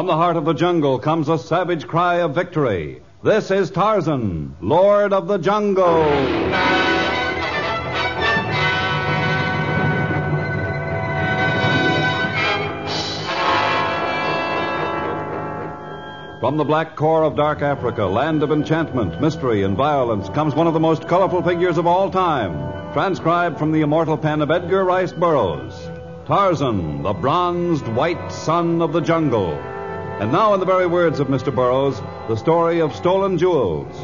From the heart of the jungle comes a savage cry of victory. This is Tarzan, Lord of the Jungle. From the black core of dark Africa, land of enchantment, mystery, and violence, comes one of the most colorful figures of all time, transcribed from the immortal pen of Edgar Rice Burroughs. Tarzan, the bronzed white son of the jungle. And now, in the very words of Mr. Burroughs, the story of stolen jewels.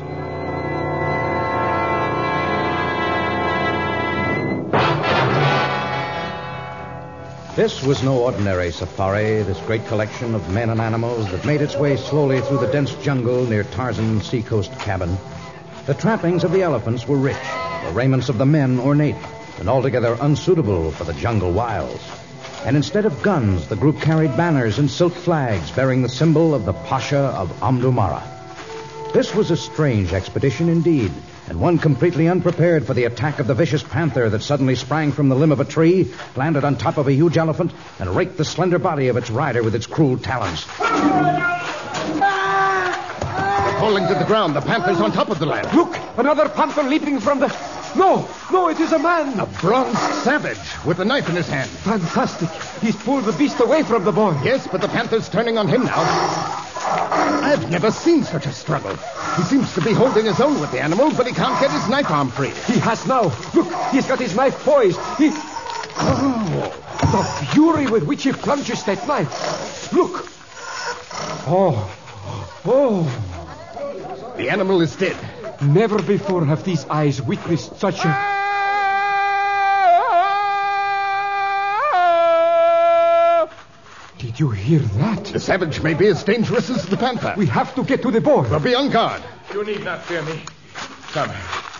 This was no ordinary safari, this great collection of men and animals that made its way slowly through the dense jungle near Tarzan's seacoast cabin. The trappings of the elephants were rich, the raiments of the men ornate, and altogether unsuitable for the jungle wilds. And instead of guns, the group carried banners and silk flags bearing the symbol of the Pasha of Amdumara. This was a strange expedition indeed, and one completely unprepared for the attack of the vicious panther that suddenly sprang from the limb of a tree, landed on top of a huge elephant, and raked the slender body of its rider with its cruel talons. They're falling to the ground. The panther's on top of the land. Look, another panther leaping from the... No, it is a man. A bronzed savage with a knife in his hand. Fantastic. He's pulled the beast away from the boy. Yes, but the panther's turning on him now. I've never seen such a struggle. He seems to be holding his own with the animal, but he can't get his knife arm free. He has now. Look, he's got his knife poised. Oh, the fury with which he plunges that knife. Look. Oh. The animal is dead. Never before have these eyes witnessed such a... Did you hear that? The savage may be as dangerous as the panther. We have to get to the boy. Well, be on guard. You need not fear me. Come.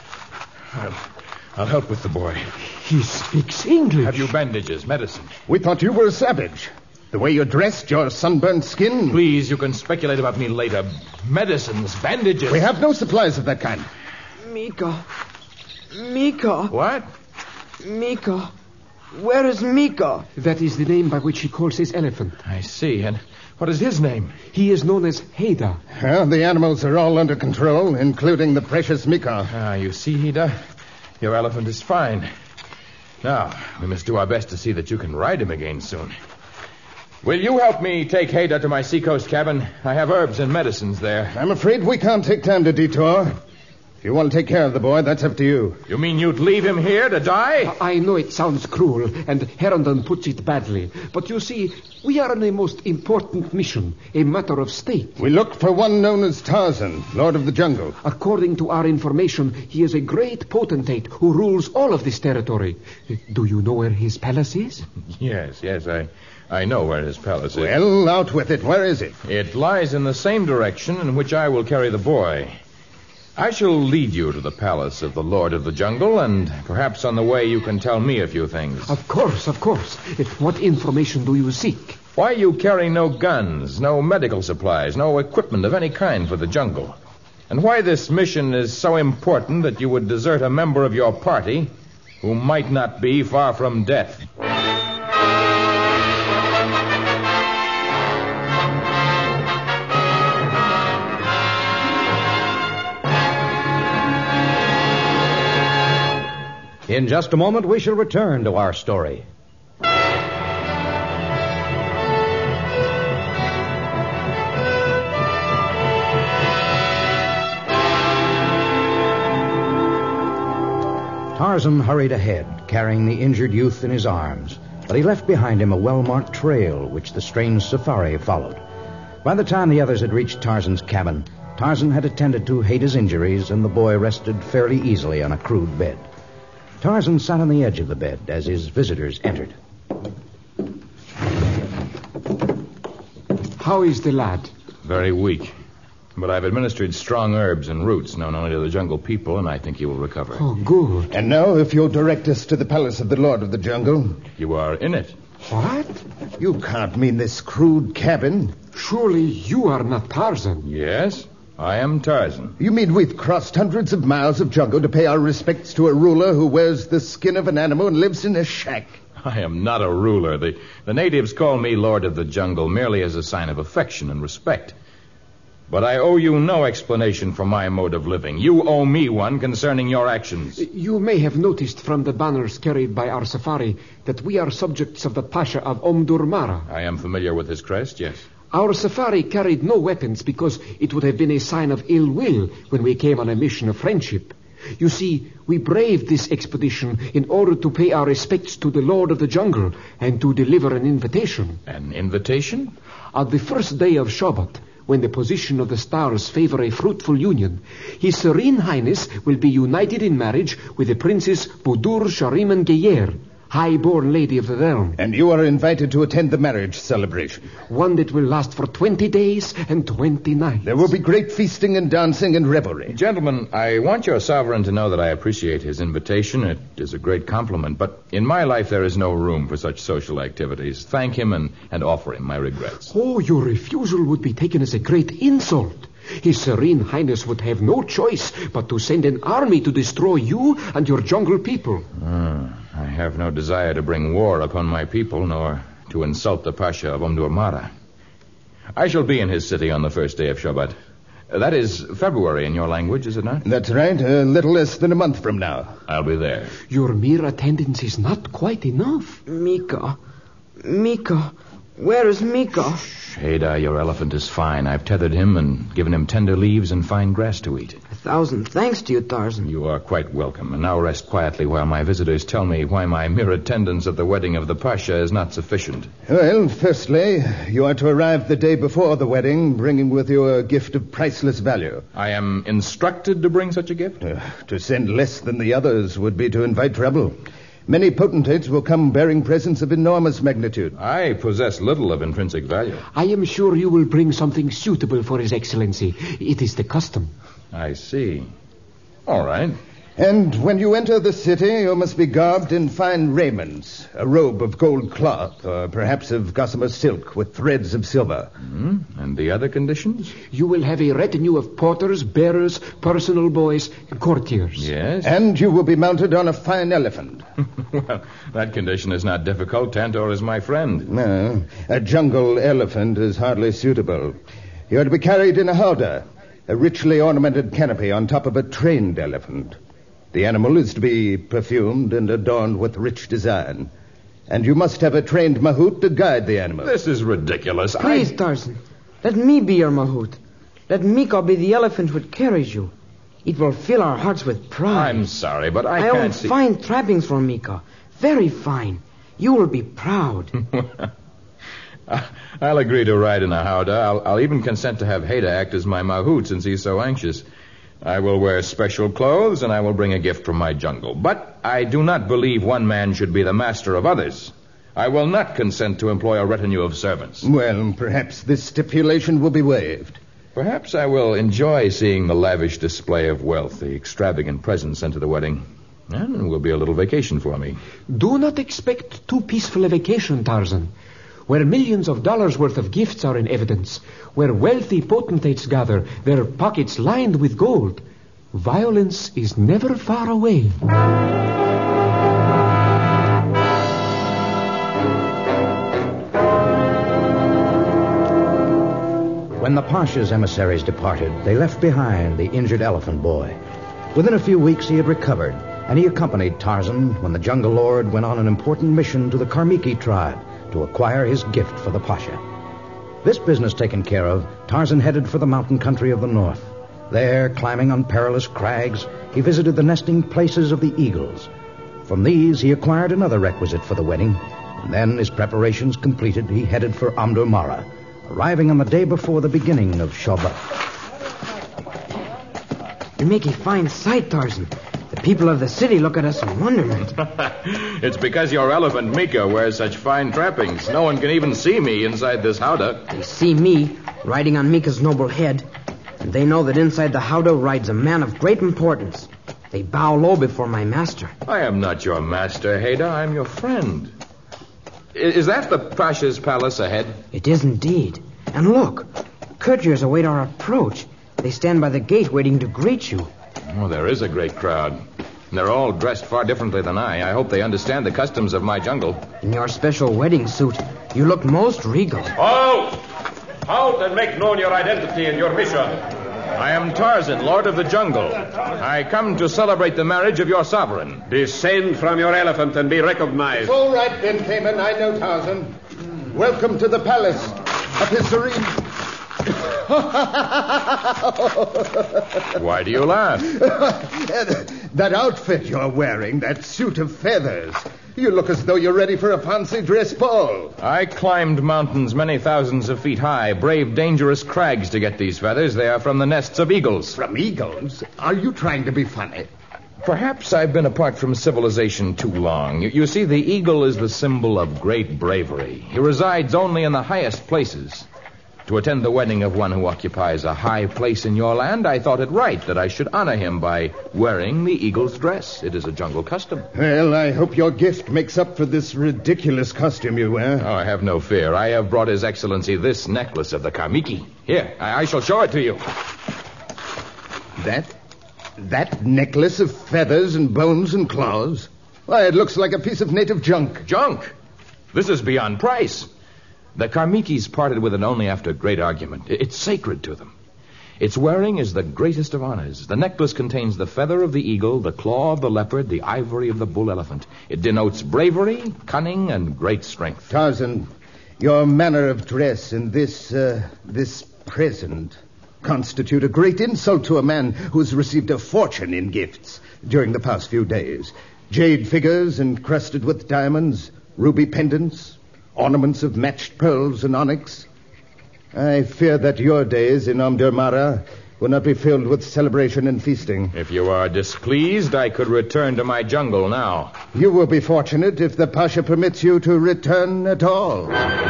I'll help with the boy. He speaks English. Have you bandages, medicine? We thought you were a savage. The way you're dressed, your sunburned skin... Please, you can speculate about me later. Medicines, bandages... We have no supplies of that kind. Mika. What? Mika. Where is Mika? That is the name by which he calls his elephant. I see. And what is his name? He is known as Haida. Well, the animals are all under control, including the precious Mika. Ah, you see, Hida, your elephant is fine. Now, we must do our best to see that you can ride him again soon. Will you help me take Haida to my seacoast cabin? I have herbs and medicines there. I'm afraid we can't take time to detour. If you want to take care of the boy, that's up to you. You mean you'd leave him here to die? I know it sounds cruel, and Herondon puts it badly. But you see, we are on a most important mission, a matter of state. We look for one known as Tarzan, Lord of the Jungle. According to our information, he is a great potentate who rules all of this territory. Do you know where his palace is? Yes, I know where his palace is. Well, out with it. Where is it? It lies in the same direction in which I will carry the boy. I shall lead you to the palace of the Lord of the Jungle, and perhaps on the way you can tell me a few things. Of course. What information do you seek? Why you carry no guns, no medical supplies, no equipment of any kind for the jungle. And why this mission is so important that you would desert a member of your party who might not be far from death. In just a moment, we shall return to our story. Tarzan hurried ahead, carrying the injured youth in his arms, but he left behind him a well-marked trail which the strange safari followed. By the time the others had reached Tarzan's cabin, Tarzan had attended to Haida's injuries, and the boy rested fairly easily on a crude bed. Tarzan sat on the edge of the bed as his visitors entered. How is the lad? Very weak. But I've administered strong herbs and roots known only to the jungle people, and I think he will recover. Oh, good. And now, if you'll direct us to the palace of the Lord of the Jungle. You are in it. What? You can't mean this crude cabin. Surely you are not Tarzan. Yes, I am Tarzan. You mean we've crossed hundreds of miles of jungle to pay our respects to a ruler who wears the skin of an animal and lives in a shack? I am not a ruler. The natives call me Lord of the Jungle merely as a sign of affection and respect. But I owe you no explanation for my mode of living. You owe me one concerning your actions. You may have noticed from the banners carried by our safari that we are subjects of the Pasha of Omdurmara. I am familiar with his crest, yes. Our safari carried no weapons because it would have been a sign of ill will when we came on a mission of friendship. You see, we braved this expedition in order to pay our respects to the Lord of the Jungle and to deliver an invitation. An invitation? On the first day of Shabbat, when the position of the stars favor a fruitful union, His Serene Highness will be united in marriage with the Princess Budur Shariman Geyer, high-born lady of the realm. And you are invited to attend the marriage celebration. One that will last for 20 days and 20 nights. There will be great feasting and dancing and revelry. Gentlemen, I want your sovereign to know that I appreciate his invitation. It is a great compliment. But in my life, there is no room for such social activities. Thank him and offer him my regrets. Oh, your refusal would be taken as a great insult. His Serene Highness would have no choice but to send an army to destroy you and your jungle people. I have no desire to bring war upon my people, nor to insult the Pasha of Omdurmara. I shall be in his city on the first day of Shabbat. That is February in your language, is it not? That's right, a little less than a month from now. I'll be there. Your mere attendance is not quite enough. Mika, where is Mika? Haida, your elephant is fine. I've tethered him and given him tender leaves and fine grass to eat. 1,000 thanks to you, Tarzan. You are quite welcome. And now rest quietly while my visitors tell me why my mere attendance at the wedding of the Pasha is not sufficient. Well, firstly, you are to arrive the day before the wedding, bringing with you a gift of priceless value. I am instructed to bring such a gift? To send less than the others would be to invite trouble. Many potentates will come bearing presents of enormous magnitude. I possess little of intrinsic value. I am sure you will bring something suitable for His Excellency. It is the custom. I see. All right. And when you enter the city, you must be garbed in fine raiments, a robe of gold cloth, or perhaps of gossamer silk with threads of silver. And the other conditions? You will have a retinue of porters, bearers, personal boys, and courtiers. Yes. And you will be mounted on a fine elephant. Well, that condition is not difficult. Tantor is my friend. No, a jungle elephant is hardly suitable. You are to be carried in a howdah, a richly ornamented canopy on top of a trained elephant. The animal is to be perfumed and adorned with rich design. And you must have a trained mahout to guide the animal. This is ridiculous. Please, Tarzan, let me be your mahout. Let Mika be the elephant which carries you. It will fill our hearts with pride. I'm sorry, but I own can't see... fine trappings for Mika. Very fine. You will be proud. I'll agree to ride in a howdah. I'll even consent to have Haida act as my mahout since he's so anxious. I will wear special clothes, and I will bring a gift from my jungle. But I do not believe one man should be the master of others. I will not consent to employ a retinue of servants. Well, perhaps this stipulation will be waived. Perhaps I will enjoy seeing the lavish display of wealth, the extravagant presents sent to the wedding. And it will be a little vacation for me. Do not expect too peaceful a vacation, Tarzan. Where millions of dollars worth of gifts are in evidence, where wealthy potentates gather, their pockets lined with gold, violence is never far away. When the Pasha's emissaries departed, they left behind the injured elephant boy. Within a few weeks, he had recovered, and he accompanied Tarzan when the jungle lord went on an important mission to the Karmiki tribe to acquire his gift for the Pasha. This business taken care of, Tarzan headed for the mountain country of the north. There, climbing on perilous crags, he visited the nesting places of the eagles. From these, he acquired another requisite for the wedding, and then, his preparations completed, he headed for Omdurmara, arriving on the day before the beginning of Shabbat. You make a fine sight, Tarzan. The people of the city look at us in wonderment. It's because your elephant, Mika, wears such fine trappings. No one can even see me inside this howdah. They see me riding on Mika's noble head, and they know that inside the howdah rides a man of great importance. They bow low before my master. I am not your master, Haida. I'm your friend. Is that the Pasha's palace ahead? It is indeed. And look, courtiers await our approach. They stand by the gate waiting to greet you. Oh, there is a great crowd. They're all dressed far differently than I. I hope they understand the customs of my jungle. In your special wedding suit, you look most regal. Halt! Halt and make known your identity and your mission. I am Tarzan, Lord of the Jungle. I come to celebrate the marriage of your sovereign. Descend from your elephant and be recognized. It's all right, Ben Cayman. I know Tarzan. Welcome to the palace of His Serene. Why do you laugh? That outfit you're wearing, that suit of feathers. You look as though you're ready for a fancy dress ball. I climbed mountains many thousands of feet high, braved dangerous crags to get these feathers. They are from the nests of eagles. From eagles? Are you trying to be funny? Perhaps I've been apart from civilization too long. You see, the eagle is the symbol of great bravery. He resides only in the highest places. To attend the wedding of one who occupies a high place in your land, I thought it right that I should honor him by wearing the eagle's dress. It is a jungle custom. Well, I hope your gift makes up for this ridiculous costume you wear. Oh, have no fear. I have brought His Excellency this necklace of the Karmiki. Here, I shall show it to you. That necklace of feathers and bones and claws? Why, it looks like a piece of native junk. Junk? This is beyond price. The Karmikis parted with it only after great argument. It's sacred to them. Its wearing is the greatest of honors. The necklace contains the feather of the eagle, the claw of the leopard, the ivory of the bull elephant. It denotes bravery, cunning, and great strength. Tarzan, your manner of dress and this present constitute a great insult to a man who's received a fortune in gifts during the past few days. Jade figures encrusted with diamonds, ruby pendants, ornaments of matched pearls and onyx. I fear that your days in Omdurmara will not be filled with celebration and feasting. If you are displeased, I could return to my jungle now. You will be fortunate if the Pasha permits you to return at all.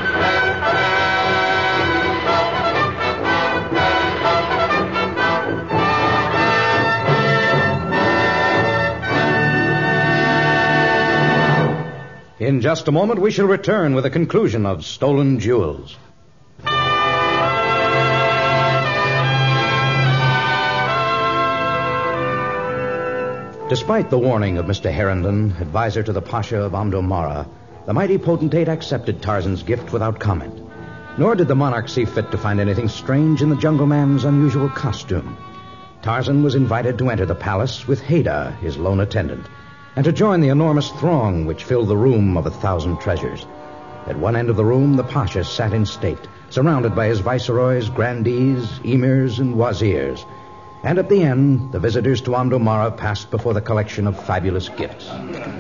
In just a moment, we shall return with a conclusion of Stolen Jewels. Despite the warning of Mr. Herndon, advisor to the Pasha of Omdurmara, the mighty potentate accepted Tarzan's gift without comment. Nor did the monarch see fit to find anything strange in the jungle man's unusual costume. Tarzan was invited to enter the palace with Haida, his lone attendant, and to join the enormous throng which filled the room of 1,000 treasures. At one end of the room, the Pasha sat in state, surrounded by his viceroys, grandees, emirs, and wazirs. And at the end, the visitors to Omdurmara passed before the collection of fabulous gifts.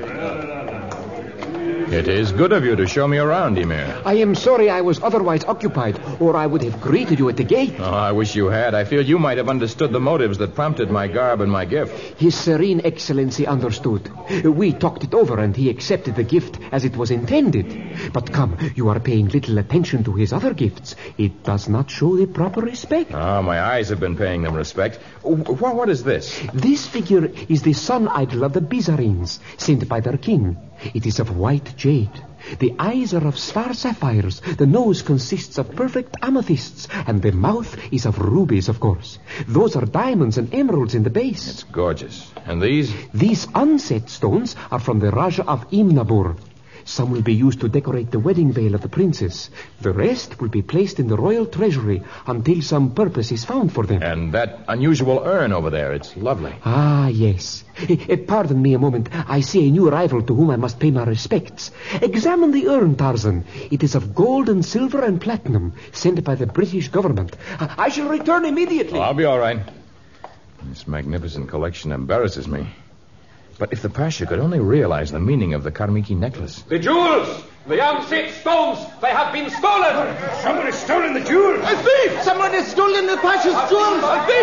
It is good of you to show me around, Emir. I am sorry I was otherwise occupied, or I would have greeted you at the gate. Oh, I wish you had. I feel you might have understood the motives that prompted my garb and my gift. His Serene Excellency understood. We talked it over, and he accepted the gift as it was intended. But come, you are paying little attention to his other gifts. It does not show the proper respect. Oh, my eyes have been paying them respect. What is this? This figure is the sun idol of the Bizarines, sent by their king. It is of white jade. The eyes are of star sapphires. The nose consists of perfect amethysts. And the mouth is of rubies, of course. Those are diamonds and emeralds in the base. It's gorgeous. And these? These unset stones are from the Raja of Imnabur. Some will be used to decorate the wedding veil of the princess. The rest will be placed in the royal treasury until some purpose is found for them. And that unusual urn over there, it's lovely. Ah, yes. Pardon me a moment. I see a new arrival to whom I must pay my respects. Examine the urn, Tarzan. It is of gold and silver and platinum, sent by the British government. I shall return immediately. Oh, I'll be all right. This magnificent collection embarrasses me. But if the Pasha could only realize the meaning of the Karmiki necklace. The jewels! The unset stones! They have been stolen! Someone has stolen the jewels! A thief! Someone has stolen the Pasha's jewels! A thief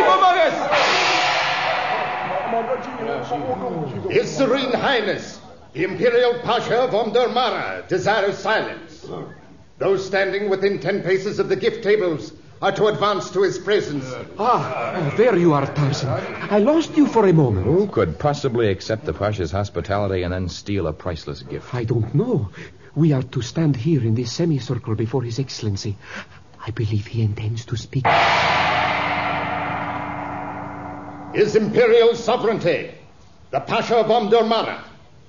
among us! His Serene Highness, the Imperial Pasha of Omdurmara, desires silence. Those standing within 10 paces of the gift tables are to advance to his presence. There you are, Tarzan. I lost you for a moment. Who could possibly accept the Pasha's hospitality and then steal a priceless gift? I don't know. We are to stand here in this semicircle before His Excellency. I believe he intends to speak. His Imperial Sovereignty, the Pasha of Omdurman.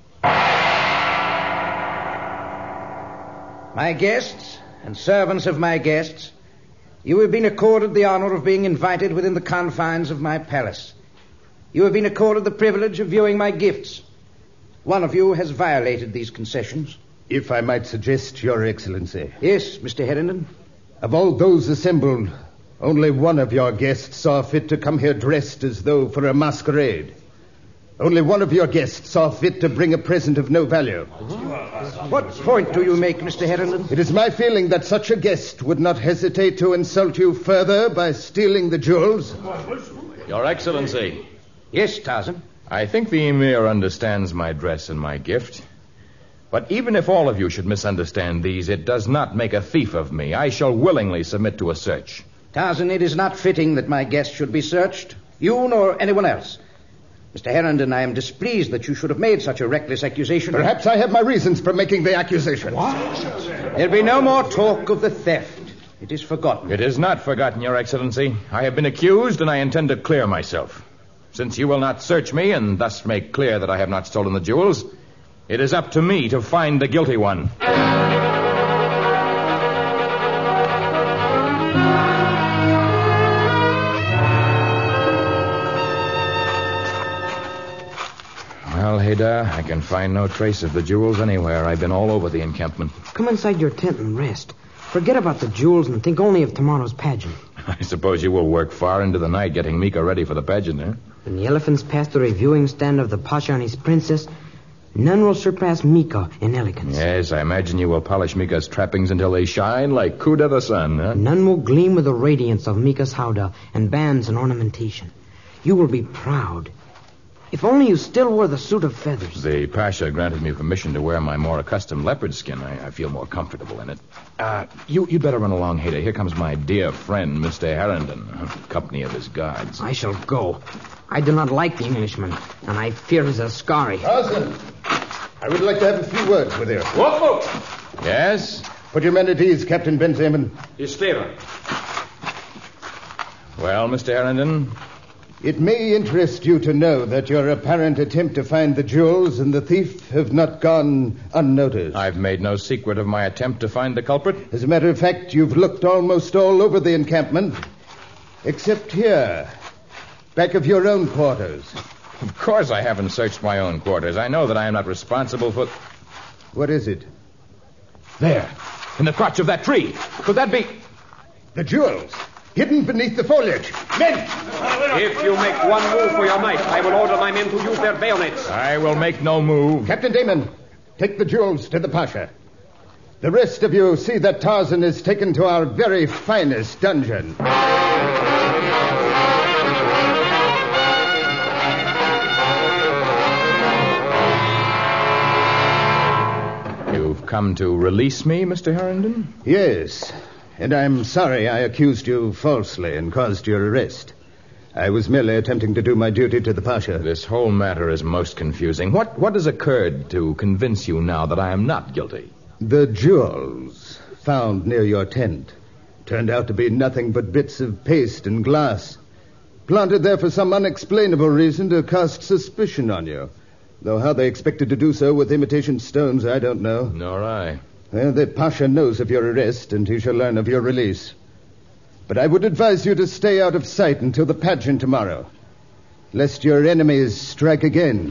My guests and servants of my guests, you have been accorded the honor of being invited within the confines of my palace. You have been accorded the privilege of viewing my gifts. One of you has violated these concessions. If I might suggest, Your Excellency. Yes, Mr. Herrington. Of all those assembled, only one of your guests saw fit to come here dressed as though for a masquerade. Only one of your guests saw fit to bring a present of no value. What point do you make, Mr. Herrington? It is my feeling that such a guest would not hesitate to insult you further by stealing the jewels. Your Excellency. Yes, Tarzan. I think the Emir understands my dress and my gift. But even if all of you should misunderstand these, it does not make a thief of me. I shall willingly submit to a search. Tarzan, it is not fitting that my guests should be searched. You nor anyone else. Mr. Herrington, I am displeased that you should have made such a reckless accusation. Perhaps I have my reasons for making the accusation. What? There'll be no more talk of the theft. It is forgotten. It is not forgotten, Your Excellency. I have been accused, and I intend to clear myself. Since you will not search me and thus make clear that I have not stolen the jewels, it is up to me to find the guilty one. Well, Haydar, I can find no trace of the jewels anywhere. I've been all over the encampment. Come inside your tent and rest. Forget about the jewels and think only of tomorrow's pageant. I suppose you will work far into the night getting Mika ready for the pageant, eh? When the elephants pass the reviewing stand of the Pasha and his princess, none will surpass Mika in elegance. Yes, I imagine you will polish Mika's trappings until they shine like Kuda the sun, huh? None will gleam with the radiance of Mika's howdah and bands and ornamentation. You will be proud. If only you still wore the suit of feathers. The Pasha granted me permission to wear my more accustomed leopard skin. I feel more comfortable in it. You'd better run along, Haydar. Here comes my dear friend, Mr. Herrington, company of his guards. I shall go. I do not like the Englishman, and I fear his Askari. Tarzan, I would like to have a few words with you. What? Yes? Put your men at ease, Captain Ben-Zeman. Yes, Stephen. Well, Mr. Herrington? It may interest you to know that your apparent attempt to find the jewels and the thief have not gone unnoticed. I've made no secret of my attempt to find the culprit. As a matter of fact, you've looked almost all over the encampment, except here, back of your own quarters. Of course I haven't searched my own quarters. I know that I am not responsible for... What is it? There, in the crotch of that tree. Could that be... The jewels, hidden beneath the foliage. Men! If you make one move for your knife, I will order my men to use their bayonets. I will make no move. Captain Damon, take the jewels to the Pasha. The rest of you see that Tarzan is taken to our very finest dungeon. You've come to release me, Mr. Herrington? Yes, and I'm sorry I accused you falsely and caused your arrest. I was merely attempting to do my duty to the Pasha. This whole matter is most confusing. What has occurred to convince you now that I am not guilty? The jewels found near your tent turned out to be nothing but bits of paste and glass, planted there for some unexplainable reason to cast suspicion on you. Though how they expected to do so with imitation stones, I don't know. Nor I. Well, the Pasha knows of your arrest, and he shall learn of your release. But I would advise you to stay out of sight until the pageant tomorrow, lest your enemies strike again.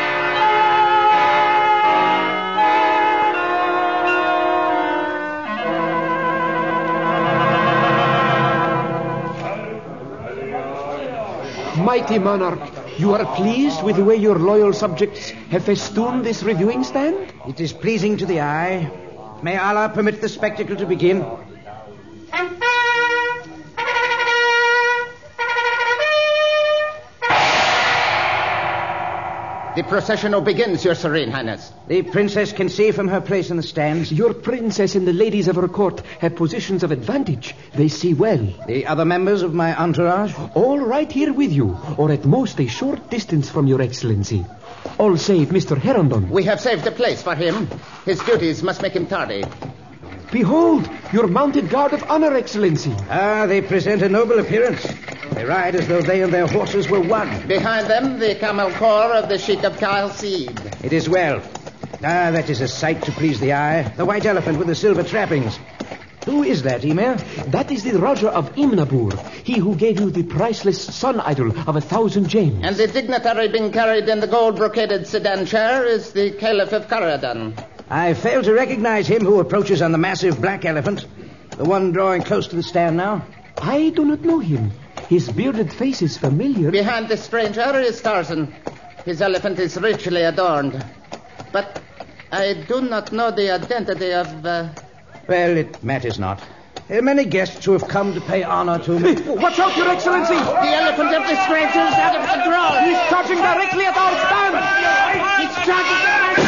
Mighty monarch, you are pleased with the way your loyal subjects have festooned this reviewing stand? It is pleasing to the eye. May Allah permit the spectacle to begin. The procession now begins, Your Serene Highness. The princess can see from her place in the stands. Your princess and the ladies of her court have positions of advantage. They see well. The other members of my entourage? All right here with you, or at most a short distance from your excellency. All save Mr. Herrington. We have saved a place for him. His duties must make him tardy. Behold, your mounted guard of honor, excellency. Ah, they present a noble appearance. They ride as though they and their horses were one. Behind them, the camel corps of the Sheikh of Khalsid. It is well. Ah, that is a sight to please the eye. The white elephant with the silver trappings. Who is that, Emir? That is the Raja of Imnabur, he who gave you the priceless sun idol of 1,000 gems. And the dignitary being carried in the gold-brocaded sedan chair is the Caliph of Karadan. I fail to recognize him who approaches on the massive black elephant. The one drawing close to the stand now. I do not know him. His bearded face is familiar. Behind the stranger is Tarzan. His elephant is richly adorned. But I do not know the identity of... Well, it matters not. There are many guests who have come to pay honor to me. Watch out, Your Excellency! The elephant of the stranger is out of control! He's charging directly at our stand! He's charging...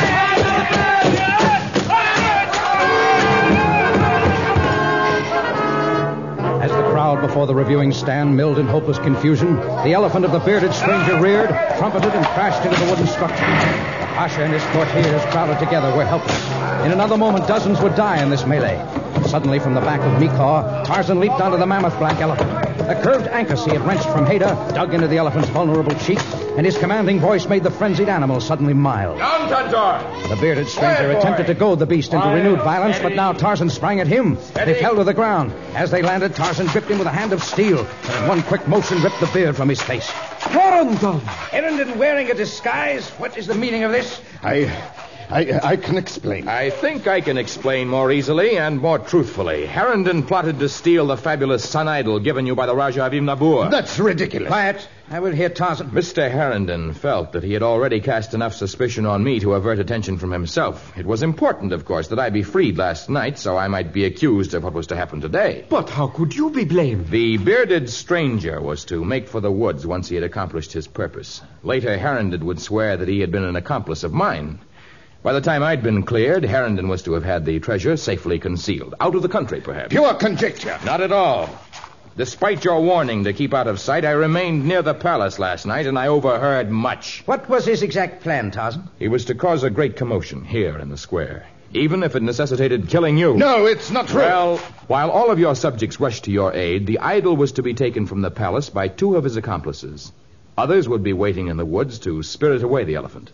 As the crowd before the reviewing stand milled in hopeless confusion, the elephant of the bearded stranger reared, trumpeted, and crashed into the wooden structure. The Pasha and his courtiers, crowded together, were helpless. In another moment, dozens would die in this melee. Suddenly, from the back of Mikaw, Tarzan leaped onto the mammoth black elephant. A curved ankus he had wrenched from Hader dug into the elephant's vulnerable cheek, and his commanding voice made the frenzied animal suddenly mild. Down, Tantor! The bearded stranger attempted to goad the beast into renewed violence, but now Tarzan sprang at him. They fell to the ground. As they landed, Tarzan gripped him with a hand of steel, and in one quick motion ripped the beard from his face. Herndon! Herndon wearing a disguise? What is the meaning of this? I can explain. I think I can explain more easily and more truthfully. Herndon plotted to steal the fabulous sun idol given you by the Raja of Imnabur. That's ridiculous. Quiet. I will hear Tarzan. Mr. Herndon felt that he had already cast enough suspicion on me to avert attention from himself. It was important, of course, that I be freed last night so I might be accused of what was to happen today. But how could you be blamed? The bearded stranger was to make for the woods once he had accomplished his purpose. Later, Herndon would swear that he had been an accomplice of mine. By the time I'd been cleared, Herndon was to have had the treasure safely concealed. Out of the country, perhaps. Pure conjecture. Not at all. Despite your warning to keep out of sight, I remained near the palace last night, and I overheard much. What was his exact plan, Tarzan? He was to cause a great commotion here in the square, even if it necessitated killing you. No, it's not true. Well, while all of your subjects rushed to your aid, the idol was to be taken from the palace by 2 of his accomplices. Others would be waiting in the woods to spirit away the elephant.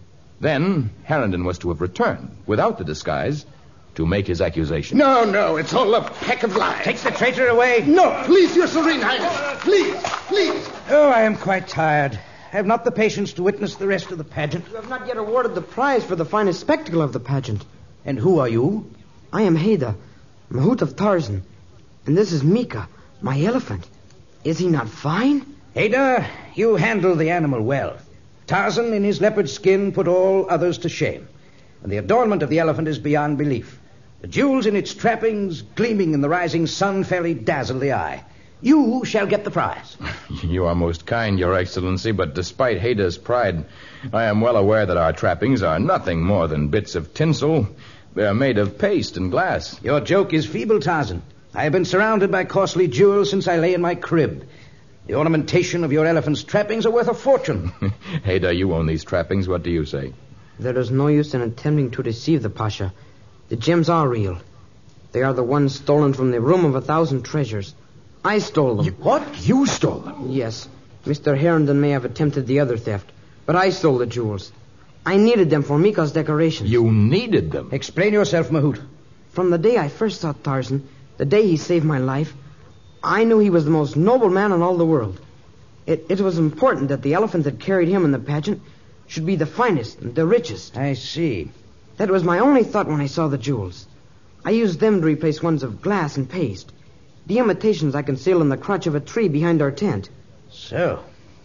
Then, Herndon was to have returned, without the disguise, to make his accusation. No, it's all a pack of lies. Take the traitor away. No, please, Your Serene Highness. Please. Oh, I am quite tired. I have not the patience to witness the rest of the pageant. You have not yet awarded the prize for the finest spectacle of the pageant. And who are you? I am Haida, Mahout of Tarzan. And this is Mika, my elephant. Is he not fine? Haida, you handle the animal well. Tarzan, in his leopard skin, put all others to shame. And the adornment of the elephant is beyond belief. The jewels in its trappings, gleaming in the rising sun, fairly dazzle the eye. You shall get the prize. You are most kind, Your Excellency, but despite Haida's pride, I am well aware that our trappings are nothing more than bits of tinsel. They are made of paste and glass. Your joke is feeble, Tarzan. I have been surrounded by costly jewels since I lay in my crib. The ornamentation of your elephant's trappings are worth a fortune. Haida, you own these trappings. What do you say? There is no use in attempting to deceive the Pasha. The gems are real. They are the ones stolen from the room of 1,000 treasures. I stole them. What? You stole them? Yes. Mr. Herndon may have attempted the other theft, but I stole the jewels. I needed them for Mika's decorations. You needed them? Explain yourself, Mahout. From the day I first saw Tarzan, the day he saved my life, I knew he was the most noble man in all the world. It was important that the elephant that carried him in the pageant should be the finest and the richest. I see. That was my only thought when I saw the jewels. I used them to replace ones of glass and paste. The imitations I concealed in the crotch of a tree behind our tent. So.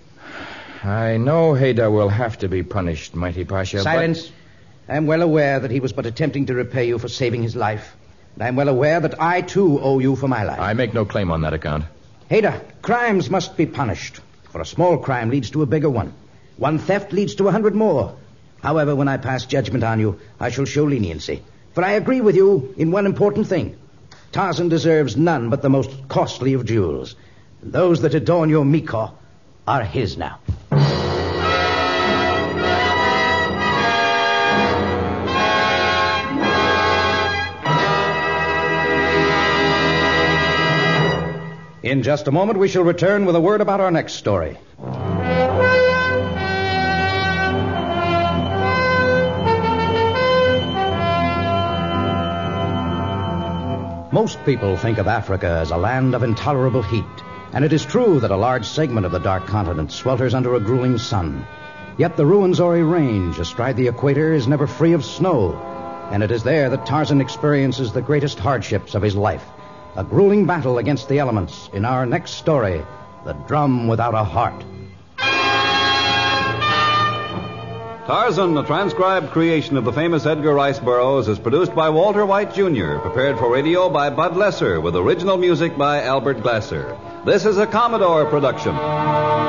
I know Haida will have to be punished, Mighty Pasha. Silence. I am well aware that he was but attempting to repay you for saving his life. And I am well aware that I, too, owe you for my life. I make no claim on that account. Haida, crimes must be punished. For a small crime leads to a bigger one. One theft leads to 100 more. However, when I pass judgment on you, I shall show leniency. For I agree with you in one important thing. Tarzan deserves none but the most costly of jewels. And those that adorn your Mika are his now. In just a moment, we shall return with a word about our next story. Most people think of Africa as a land of intolerable heat, and it is true that a large segment of the dark continent swelters under a grueling sun. Yet the Ruwenzori Range, astride the equator, is never free of snow, and it is there that Tarzan experiences the greatest hardships of his life. A grueling battle against the elements in our next story, The Drum Without a Heart. Tarzan, a transcribed creation of the famous Edgar Rice Burroughs, is produced by Walter White, Jr., prepared for radio by Bud Lesser, with original music by Albert Glasser. This is a Commodore production.